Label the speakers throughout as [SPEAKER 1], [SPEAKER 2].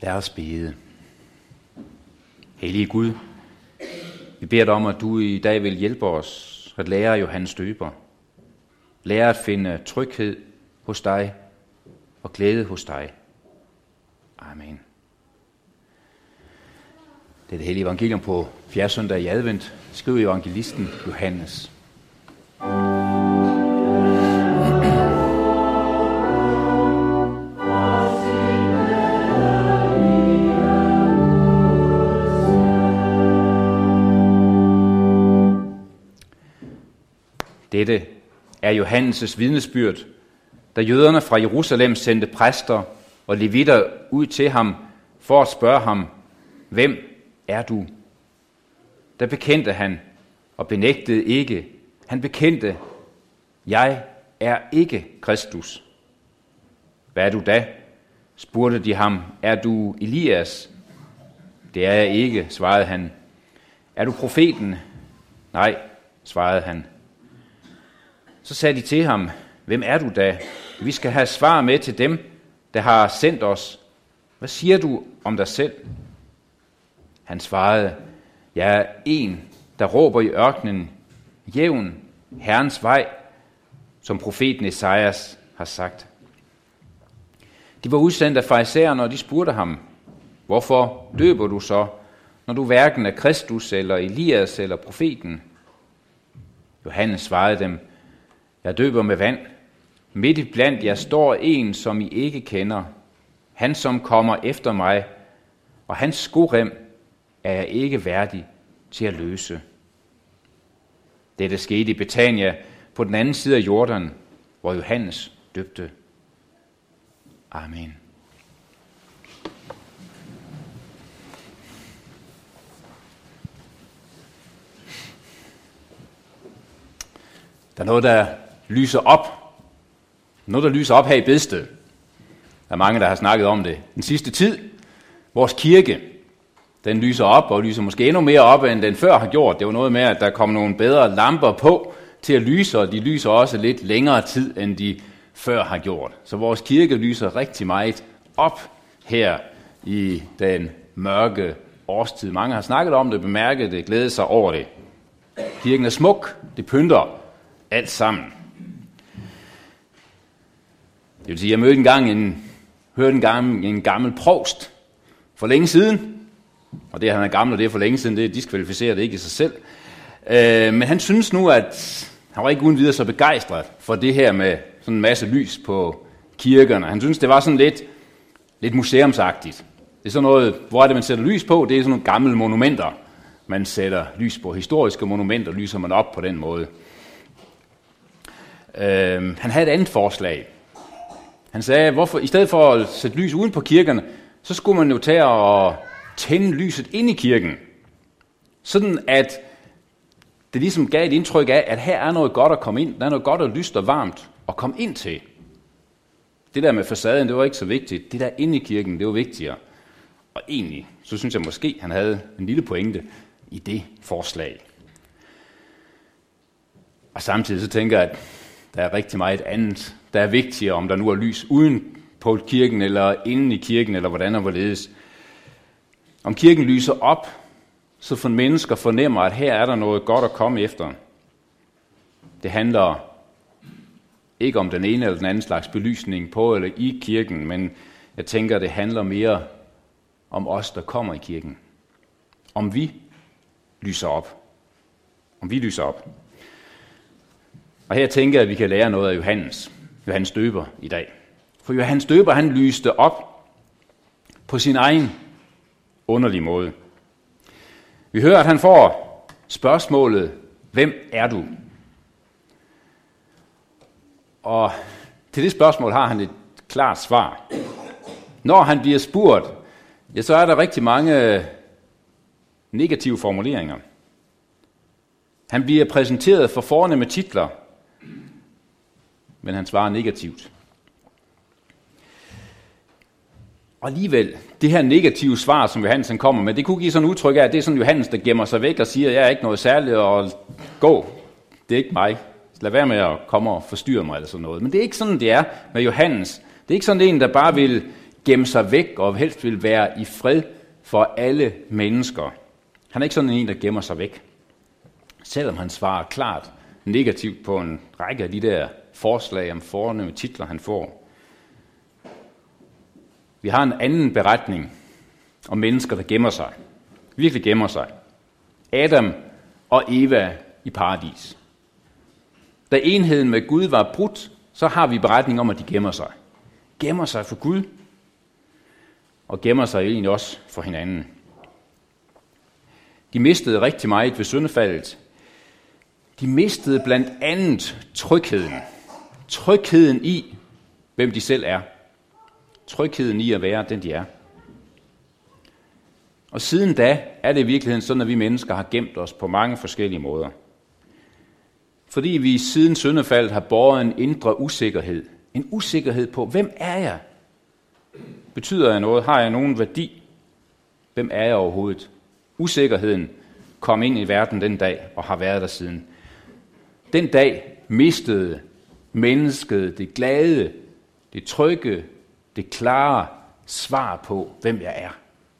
[SPEAKER 1] Lad os bede. Hellige Gud, vi beder dig om, at du i dag vil hjælpe os at lære Johannes Døber. Lære at finde tryghed hos dig og glæde hos dig. Amen. Det er det hellige evangelium på 4. søndag i advent, skriver evangelisten Johannes. Dette er Johannes' vidnesbyrd, da jøderne fra Jerusalem sendte præster og levitter ud til ham for at spørge ham, hvem er du? Der bekendte han og benægtede ikke. Han bekendte, jeg er ikke Kristus. Hvad er du da? Spurgte de ham, er du Elias? Det er jeg ikke, svarede han. Er du profeten? Nej, svarede han. Så sagde de til ham, hvem er du da? Vi skal have svar med til dem, der har sendt os. Hvad siger du om dig selv? Han svarede, jeg er en, der råber i ørkenen, jævn Herrens vej, som profeten Esajas har sagt. De var udsendt af farisæerne, og de spurgte ham, hvorfor døber du så, når du hverken er Kristus eller Elias eller profeten? Johannes svarede dem, jeg døber med vand. Midt i blandt jer står en, som I ikke kender. Han, som kommer efter mig, og hans skorem er jeg ikke værdig til at løse. Dette skete i Betania på den anden side af Jordan, hvor Johannes døbte. Amen. Der er noget, der lyser op. Noget, der lyser op her i Bedsted. Der er mange, der har snakket om det. Den sidste tid, vores kirke, den lyser op, og lyser måske endnu mere op, end den før har gjort. Det var noget med, at der kom nogle bedre lamper på til at lyse, og de lyser også lidt længere tid, end de før har gjort. Så vores kirke lyser rigtig meget op her i den mørke årstid. Mange har snakket om det, bemærket det, glædet sig over det. Kirken er smuk, det pynter alt sammen. Det vil sige, jeg hørte en gammel provst for længe siden, og det, at han er gammel, og det er for længe siden, det diskvalificerer det ikke i sig selv. Men han synes nu, at han var ikke uden videre så begejstret for det her med sådan en masse lys på kirkerne. Han synes, det var sådan lidt museumsagtigt. Det er sådan noget, hvor er det, man sætter lys på? Det er sådan nogle gamle monumenter, man sætter lys på. Historiske monumenter lyser man op på den måde. Han havde et andet forslag. Han sagde, hvorfor i stedet for at sætte lys uden på kirkerne, så skulle man jo tage og tænde lyset ind i kirken. Sådan at det ligesom gav et indtryk af, at her er noget godt at komme ind. Der er noget godt og lyst og varmt at komme ind til. Det der med facaden, det var ikke så vigtigt. Det der inde i kirken, det var vigtigere. Og egentlig, så synes jeg måske, han havde en lille pointe i det forslag. Og samtidig så tænker jeg, at der er rigtig meget andet, der er vigtigere, om der nu er lys uden på kirken, eller inde i kirken, eller hvordan og hvorledes. Om kirken lyser op, så for mennesker fornemmer, at her er der noget godt at komme efter. Det handler ikke om den ene eller den anden slags belysning på eller i kirken, men jeg tænker, det handler mere om os, der kommer i kirken. Om vi lyser op. Om vi lyser op. Og her tænker jeg, at vi kan lære noget af Johannes Døber i dag. For Johannes Døber, han lyste op på sin egen underlige måde. Vi hører, at han får spørgsmålet, hvem er du? Og til det spørgsmål har han et klart svar. Når han bliver spurgt, ja, så er der rigtig mange negative formuleringer. Han bliver præsenteret for fornemme titler, men han svarer negativt. Og alligevel, det her negative svar, som Johannes kommer med, det kunne give sådan et udtryk af, at det er sådan Johannes, der gemmer sig væk og siger, jeg er ikke noget særligt, og gå, det er ikke mig. Lad være med at komme og forstyrre mig eller sådan noget. Men det er ikke sådan, det er med Johannes. Det er ikke sådan en, der bare vil gemme sig væk og helst vil være i fred for alle mennesker. Han er ikke sådan en, der gemmer sig væk. Selvom han svarer klart negativt på en række af de der forslag om fornemme titler, han får. Vi har en anden beretning om mennesker, der gemmer sig. Virkelig gemmer sig. Adam og Eva i paradis. Da enheden med Gud var brudt, så har vi beretning om, at de gemmer sig. Gemmer sig for Gud, og gemmer sig egentlig også for hinanden. De mistede rigtig meget ved syndefaldet. De mistede blandt andet trygheden. Trygheden i, hvem de selv er. Trygheden i at være den, de er. Og siden da er det i virkeligheden sådan, at vi mennesker har gemt os på mange forskellige måder. Fordi vi siden syndefaldet har båret en indre usikkerhed. En usikkerhed på, hvem er jeg? Betyder jeg noget? Har jeg nogen værdi? Hvem er jeg overhovedet? Usikkerheden kom ind i verden den dag og har været der siden. Den dag mistede mennesket det glade, det trygge, det klare svar på, hvem jeg er.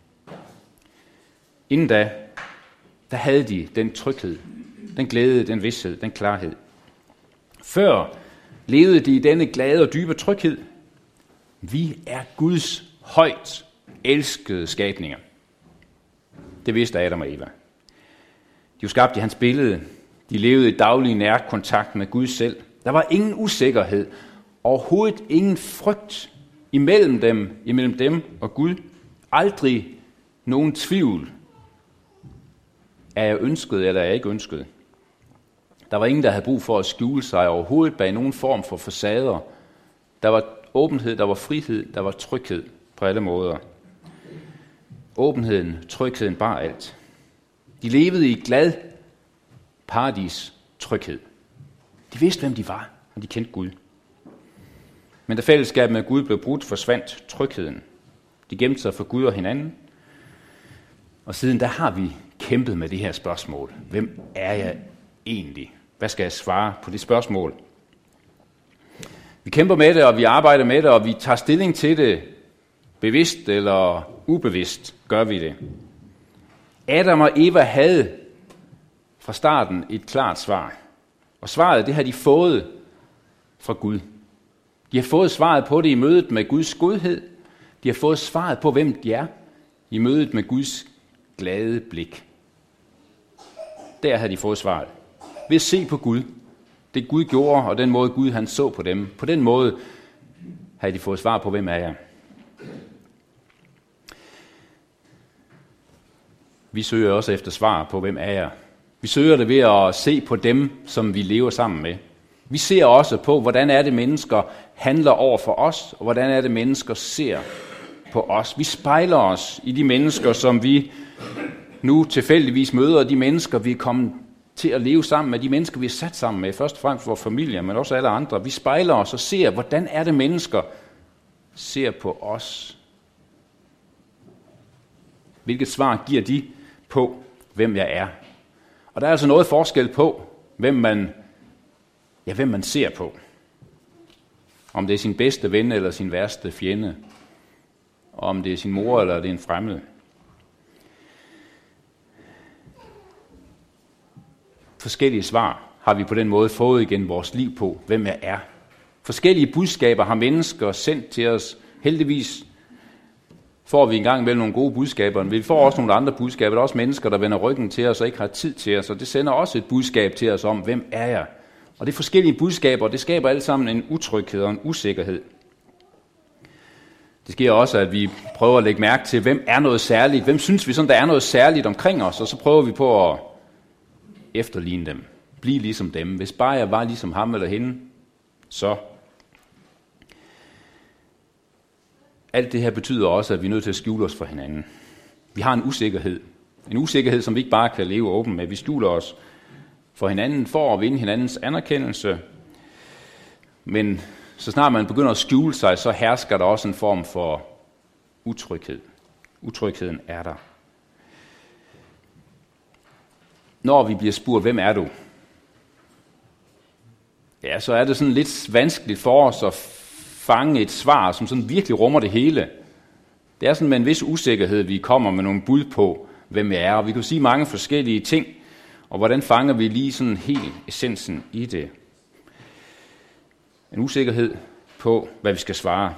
[SPEAKER 1] Inden da havde de den tryghed, den glæde, den vished, den klarhed. Før levede de i denne glade og dybe tryghed. Vi er Guds højt elskede skabninger. Det vidste Adam og Eva. De var skabt i hans billede. De levede i daglig nærkontakt med Gud selv. Der var ingen usikkerhed, overhovedet ingen frygt imellem dem og Gud. Aldrig nogen tvivl. Er jeg ønsket, eller er jeg ikke ønsket? Der var ingen, der havde brug for at skjule sig overhovedet bag nogen form for facader. Der var åbenhed, der var frihed, der var tryghed på alle måder. Åbenheden, trygheden, bare alt. De levede i glad paradis tryghed. De vidste, hvem de var, og de kendte Gud. Men da fællesskabet med Gud blev brudt, forsvandt trygheden. De gemte sig for Gud og hinanden. Og siden der har vi kæmpet med det her spørgsmål. Hvem er jeg egentlig? Hvad skal jeg svare på det spørgsmål? Vi kæmper med det, og vi arbejder med det, og vi tager stilling til det. Bevidst eller ubevidst gør vi det. Adam og Eva havde fra starten et klart svar. Og svaret, det har de fået fra Gud. De har fået svaret på det i mødet med Guds godhed. De har fået svaret på, hvem de er, i mødet med Guds glade blik. Der har de fået svaret. Ved at se på Gud. Det Gud gjorde, og den måde Gud han så på dem. På den måde har de fået svar på, hvem er jeg. Vi søger også efter svar på, hvem er jeg. Vi søger det ved at se på dem, som vi lever sammen med. Vi ser også på, hvordan er det mennesker handler over for os, og hvordan er det mennesker ser på os. Vi spejler os i de mennesker, som vi nu tilfældigvis møder, de mennesker, vi er kommet til at leve sammen med, de mennesker, vi er sat sammen med, først og fremmest vores familie, men også alle andre. Vi spejler os og ser, hvordan er det mennesker ser på os. Hvilket svar giver de på, hvem jeg er? Og der er altså noget forskel på, hvem man ser på. Om det er sin bedste ven eller sin værste fjende. Om det er sin mor eller det er en fremmed. Forskellige svar har vi på den måde fået igen vores liv på, hvem jeg er. Forskellige budskaber har mennesker sendt til os. Heldigvis får vi engang vel nogle gode budskaber, men vi får også nogle andre budskaber. Der er også mennesker, der vender ryggen til os og ikke har tid til os, og det sender også et budskab til os om, hvem er jeg? Og det er forskellige budskaber, og det skaber alle sammen en utryghed og en usikkerhed. Det sker også, at vi prøver at lægge mærke til, hvem er noget særligt, hvem synes vi sådan, der er noget særligt omkring os, og så prøver vi på at efterligne dem, blive ligesom dem. Hvis bare jeg var ligesom ham eller hende, så. Alt det her betyder også, at vi er nødt til at skjule os for hinanden. Vi har en usikkerhed, som vi ikke bare kan leve åben med. Vi skjuler os for hinanden for at vinde hinandens anerkendelse. Men så snart man begynder at skjule sig, så hersker der også en form for utryghed. Utrygheden er der. Når vi bliver spurgt, hvem er du? Ja, så er det sådan lidt vanskeligt for os at fange et svar, som sådan virkelig rummer det hele. Det er sådan med en vis usikkerhed, vi kommer med nogle bud på, hvem vi er, og vi kan sige mange forskellige ting, og hvordan fanger vi lige sådan helt essensen i det. En usikkerhed på, hvad vi skal svare.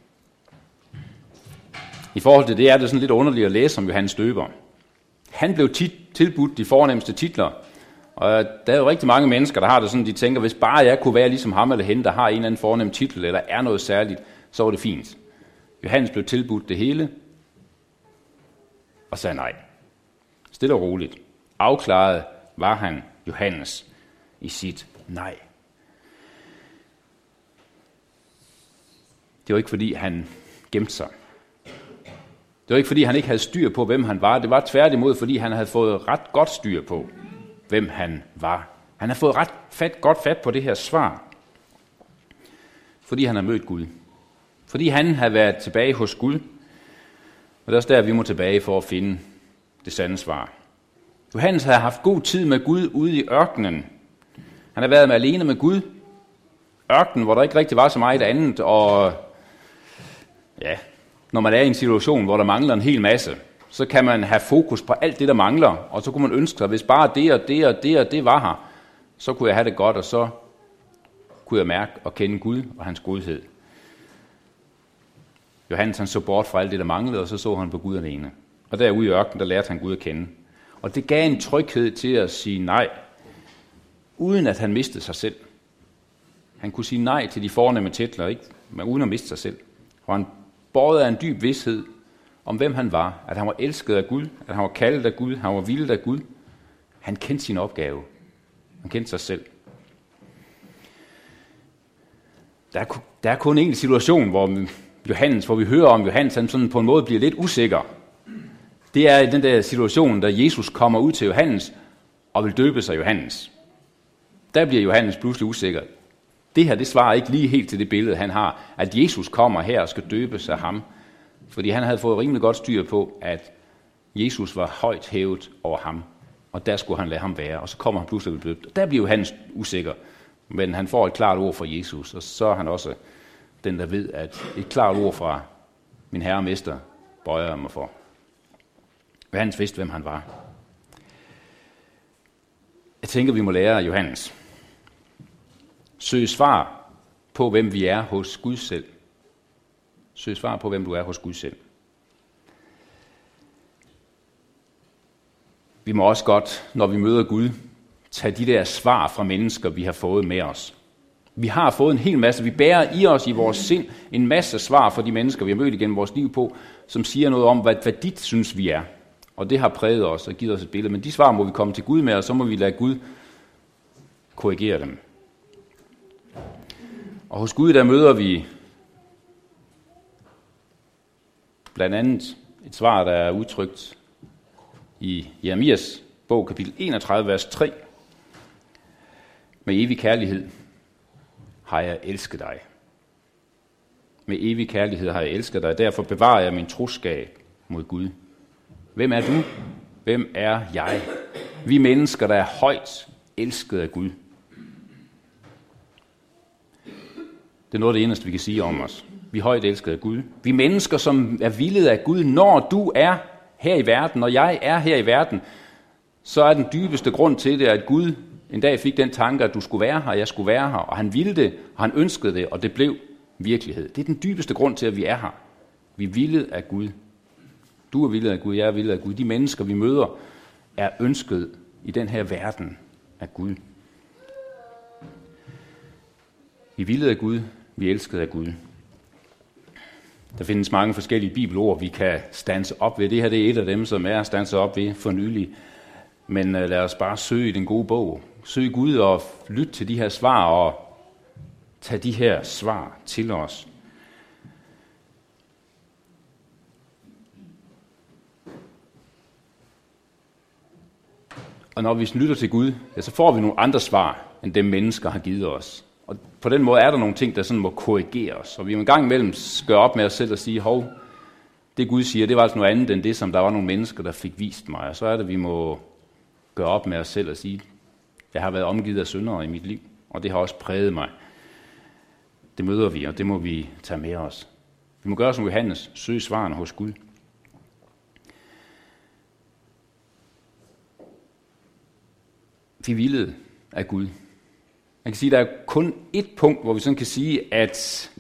[SPEAKER 1] I forhold til det er det sådan lidt underligt at læse om Johannes Døber. Han blev tilbudt de fornemmeste titler, og der er jo rigtig mange mennesker, der har det sådan, de tænker, hvis bare jeg kunne være ligesom ham eller hende, der har en eller anden fornem titel, eller er noget særligt, så var det fint. Johannes blev tilbudt det hele, og sagde nej. Stille og roligt. Afklaret var han Johannes i sit nej. Det var ikke fordi han gemte sig. Det var ikke fordi han ikke havde styr på, hvem han var. Det var tværtimod, fordi han havde fået ret godt styr på, hvem han var. Han havde fået godt fat på det her svar. Fordi han havde mødt Gud. Fordi han havde været tilbage hos Gud. Og det er også der, vi må tilbage for at finde det sande svar. Johannes havde haft god tid med Gud ude i ørkenen. Han havde været alene med Gud. Ørkenen, hvor der ikke rigtig var så meget andet. Og ja, når man er i en situation, hvor der mangler en hel masse, så kan man have fokus på alt det, der mangler. Og så kunne man ønske sig, hvis bare det og det og det og det var her, så kunne jeg have det godt, og så kunne jeg mærke og kende Gud og hans godhed. Johannes han så bort fra alt det, der manglede, og så så han på Gud alene. Og derude i ørkenen, der lærte han Gud at kende. Og det gav en tryghed til at sige nej, uden at han mistede sig selv. Han kunne sige nej til de fornemme titler, ikke? Men uden at miste sig selv. Og han båret af en dyb vished om, hvem han var. At han var elsket af Gud, at han var kaldet af Gud, han var vildt af Gud. Han kendte sin opgave. Han kendte sig selv. Der er kun en situation, hvor vi hører om Johannes, han sådan på en måde bliver lidt usikker. Det er i den der situation, da Jesus kommer ud til Johannes og vil døbe sig Johannes. Der bliver Johannes pludselig usikker. Det her, det svarer ikke lige helt til det billede, han har, at Jesus kommer her og skal døbes af ham. Fordi han havde fået rimelig godt styr på, at Jesus var højt hævet over ham, og der skulle han lade ham være. Og så kommer han pludselig og bliver døbt. Der bliver Johannes usikker, men han får et klart ord fra Jesus, og så er han også den, der ved, at et klart ord fra min herre og mester bøjer jeg mig for. Johannes vidste, hvem han var. Jeg tænker, vi må lære af Johannes. Søg svar på, hvem vi er hos Gud selv. Søg svar på, hvem du er hos Gud selv. Vi må også godt, når vi møder Gud, tage de der svar fra mennesker, vi har fået med os. Vi har fået en hel masse. Vi bærer i os i vores sind en masse svar fra de mennesker, vi har mødt igennem vores liv på, som siger noget om, hvad dit synes vi er. Og det har præget os og givet os et billede. Men de svar må vi komme til Gud med, og så må vi lade Gud korrigere dem. Og hos Gud, der møder vi blandt andet et svar, der er udtrykt i Jeremias bog, kapitel 31, vers 3. Med evig kærlighed har jeg elsket dig. Med evig kærlighed har jeg elsket dig, derfor bevarer jeg min troskab mod Gud. Hvem er du? Hvem er jeg? Vi mennesker, der er højt elsket af Gud. Det er noget af det eneste, vi kan sige om os. Vi er højt elsket af Gud. Vi mennesker, som er villet af Gud. Når du er her i verden, når jeg er her i verden, så er den dybeste grund til det, at Gud en dag fik den tanke, at du skulle være her, og jeg skulle være her. Og han ville det, og han ønskede det, og det blev virkelighed. Det er den dybeste grund til, at vi er her. Vi er villet af Gud. Du er villet af Gud, jeg er villet af Gud. De mennesker, vi møder, er ønsket i den her verden af Gud. Vi er villet af Gud, vi er elsket af Gud. Der findes mange forskellige bibelord, vi kan standse op ved. Det her det er et af dem, som er standset op ved for nylig. Men lad os bare søge i den gode bog. Søg Gud og lyt til de her svar og tag de her svar til os. Og når vi lytter til Gud, ja, så får vi nogle andre svar, end dem mennesker har givet os. Og på den måde er der nogle ting, der sådan må korrigeres. Og vi må en gang imellem gøre op med os selv og sige, hov, det Gud siger, det var altså noget andet end det, som der var nogle mennesker, der fik vist mig. Og så er det, vi må gøre op med os selv og sige, jeg har været omgivet af syndere i mit liv, og det har også præget mig. Det møder vi, og det må vi tage med os. Vi må gøre som Johannes, søge svarene hos Gud. Vi vildede af Gud. Man kan sige, at der er kun ét punkt, hvor vi sådan kan sige, at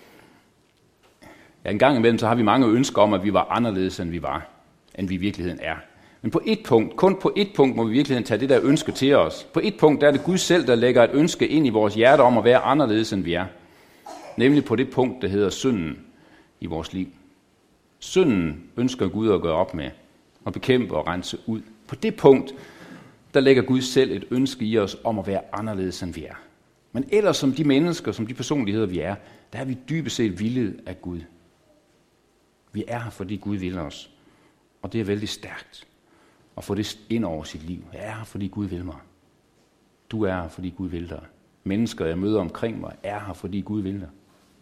[SPEAKER 1] en gang imellem, så har vi mange ønsker om, at vi var anderledes, end vi i virkeligheden er. Men på ét punkt, kun på ét punkt, må vi i virkeligheden tage det der ønske til os. På ét punkt, der er det Gud selv, der lægger et ønske ind i vores hjerte om at være anderledes, end vi er. Nemlig på det punkt, der hedder synden i vores liv. Synden ønsker Gud at gøre op med, og bekæmpe og rense ud. På det punkt, der lægger Gud selv et ønske i os om at være anderledes, end vi er. Men ellers som de mennesker, som de personligheder, vi er, der er vi dybest set villet af Gud. Vi er her, fordi Gud vil os. Og det er vældig stærkt at få det ind over sit liv. Jeg er her, fordi Gud vil mig. Du er her, fordi Gud vil dig. Mennesker, jeg møder omkring mig, er her, fordi Gud vil dig.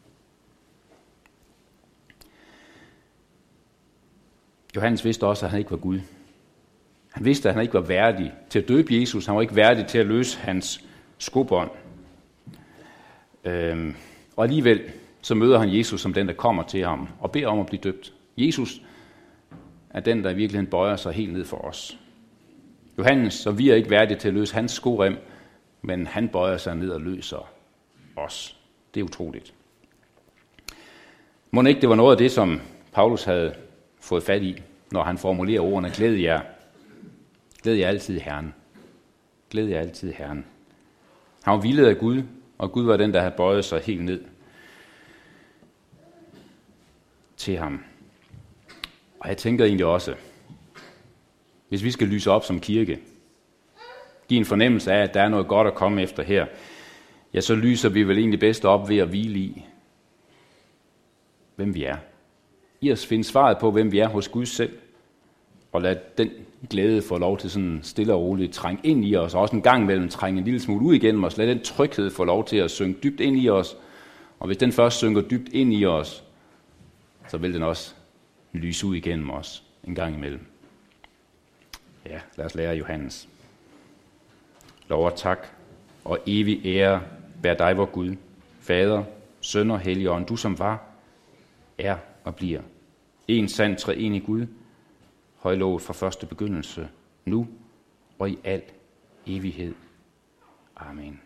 [SPEAKER 1] Johannes vidste også, at han ikke var Gud. Han vidste, at han ikke var værdig til at døbe Jesus. Han var ikke værdig til at løse hans skobånd. Og alligevel så møder han Jesus som den, der kommer til ham og beder om at blive døbt. Jesus er den, der i virkeligheden bøjer sig helt ned for os. Johannes, så vi er ikke værdige til at løse hans skorem, men han bøjer sig ned og løser os. Det er utroligt. Må ikke det var noget af det, som Paulus havde fået fat i, når han formulerer ordene, glæd jer altid i Herren. Glæd jer altid i Herren. Han var villet af Gud, og Gud var den, der havde bøjet sig helt ned til ham. Og jeg tænker egentlig også, hvis vi skal lyse op som kirke, give en fornemmelse af, at der er noget godt at komme efter her, ja, så lyser vi vel egentlig bedst op ved at hvile i, hvem vi er. I os finde svaret på, hvem vi er hos Gud selv, og lad den glæde få lov til sådan stille og roligt trænge ind i os, og også en gang imellem trænge en lille smule ud igennem os. Lad den tryghed få lov til at synge dybt ind i os, og hvis den først synker dybt ind i os, så vil den også lyse ud igennem os en gang imellem. Ja, lad os lære Johannes. Lov og tak og evig ære vær dig, vor Gud, Fader, Søn og Helligånd, du som var, er og bliver. En sand treenig Gud, højlovet fra første begyndelse, nu og i al evighed. Amen.